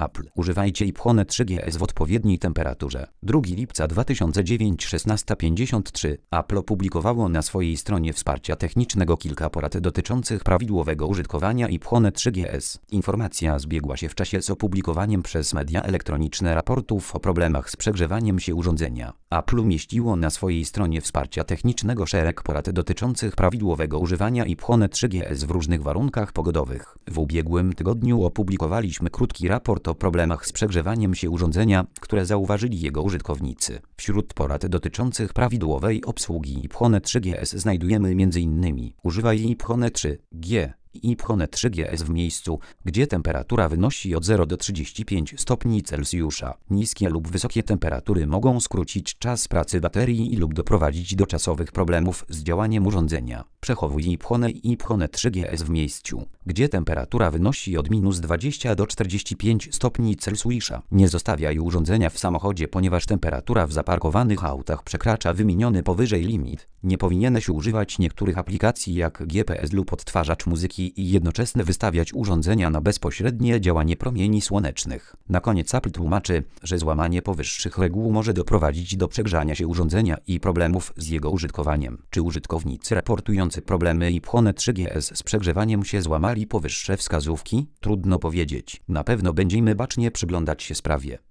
Apple. Używajcie iPhone 3GS w odpowiedniej temperaturze. 2 lipca 2009 16:53. Apple opublikowało na swojej stronie wsparcia technicznego kilka porad dotyczących prawidłowego użytkowania iPhone 3GS. Informacja zbiegła się w czasie z opublikowaniem przez media elektroniczne raportów o problemach z przegrzewaniem się urządzenia. Apple umieściło na swojej stronie wsparcia technicznego szereg porad dotyczących prawidłowego używania iPhone 3GS w różnych warunkach pogodowych. W ubiegłym tygodniu opublikowaliśmy krótki raport o problemach z przegrzewaniem się urządzenia, które zauważyli jego użytkownicy. Wśród porad dotyczących prawidłowej obsługi iPhone 3GS znajdujemy m.in. używaj iPhone 3G i iPhone 3GS w miejscu, gdzie temperatura wynosi od 0 do 35 stopni Celsjusza. Niskie lub wysokie temperatury mogą skrócić czas pracy baterii lub doprowadzić do czasowych problemów z działaniem urządzenia. Przechowuj iPhone i iPhone 3GS w miejscu, gdzie temperatura wynosi od -20 do 45 stopni Celsjusza. Nie zostawiaj urządzenia w samochodzie, ponieważ temperatura w zaparkowanych autach przekracza wymieniony powyżej limit. Nie powinieneś używać niektórych aplikacji jak GPS lub odtwarzacz muzyki i jednocześnie wystawiać urządzenia na bezpośrednie działanie promieni słonecznych. Na koniec Apple tłumaczy, że złamanie powyższych reguł może doprowadzić do przegrzania się urządzenia i problemów z jego użytkowaniem. Czy użytkownicy raportujący problemy iPhone 3GS z przegrzewaniem się złamali powyższe wskazówki? Trudno powiedzieć. Na pewno będziemy bacznie przyglądać się sprawie.